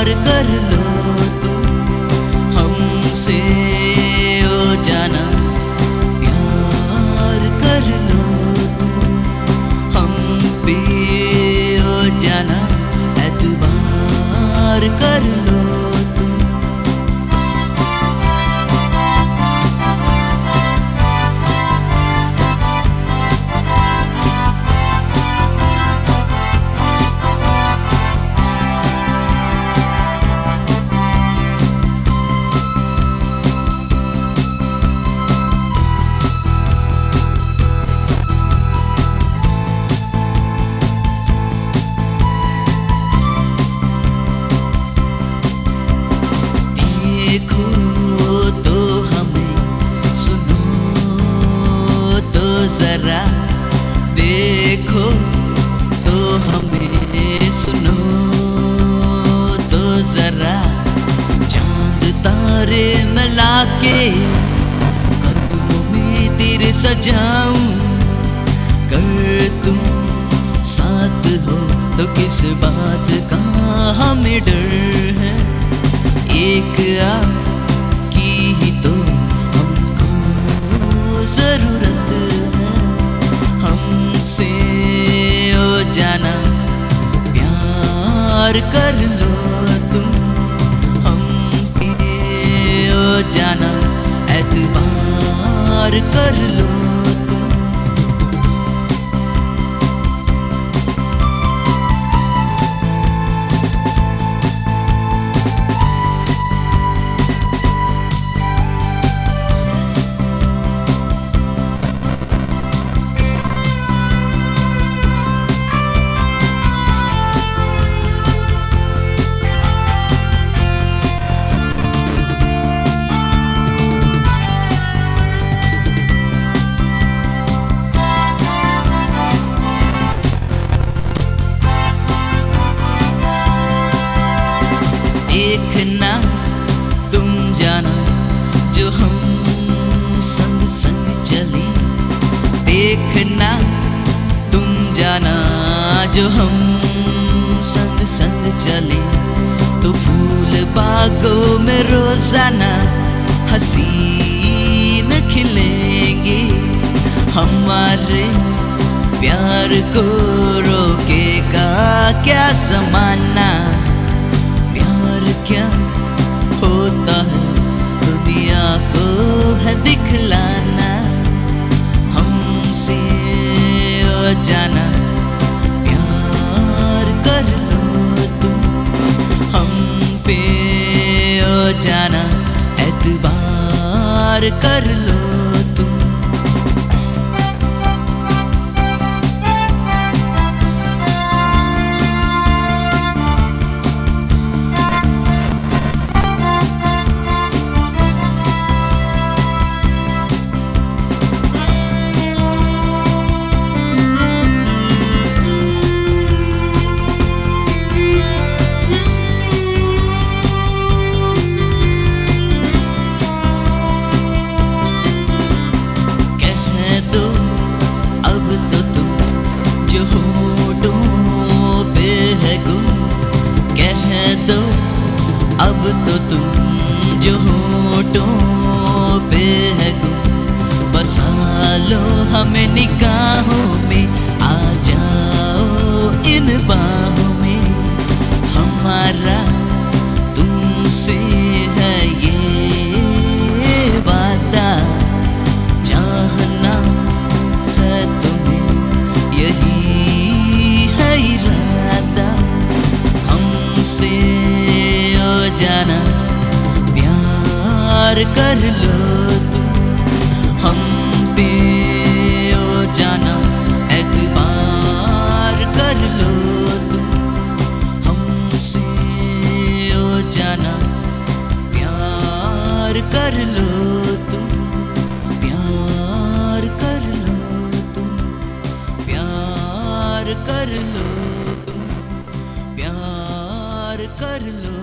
कर लो तुम हमसे ओ जाना, प्यार कर लो तुम हम पे ओ जाना, एतबार कर लो तुम। देखो तो हमें, सुनो तो जरा, देखो तो हमें, सुनो तो जरा, चांद तारे मिला के कदमों में तेरे सजाऊं। कर तुम साथ हो तो किस बात का हमें डर है, एक आपकी ही तो हमको जरूरत है। हमसे ओ जाना, प्यार कर लो तुम हम पे ओ जाना, एतबार कर लो तुम। देखना तुम जाना जो हम संग संग चले, देखना तुम जाना जो हम संग संग चले, तो फूल बागों में रोजाना हसीन खिलेंगे। हमारे प्यार को रोकेगा क्या ज़माना, क्या होता है दुनिया को है दिखलाना। हमसे ओ जाना, प्यार कर लो तुम हम पे ओ जाना, एतबार कर लो तुम। अब तो तुम जो होठों पे है गुम, बसा लो हमें निगाहों में, आ जाओ इन बाहों में। हमारा तुमसे है ये वादा, चाहना है तुम्हें यही है इरादा। हमसे जाना, प्यार कर लो तुम हम पे ओ जाना, एतबार कर लो तुम हमसे ओ जाना, प्यार कर लो तुम, प्यार कर लो तुम, प्यार कर लो तुम, प्यार कर लो।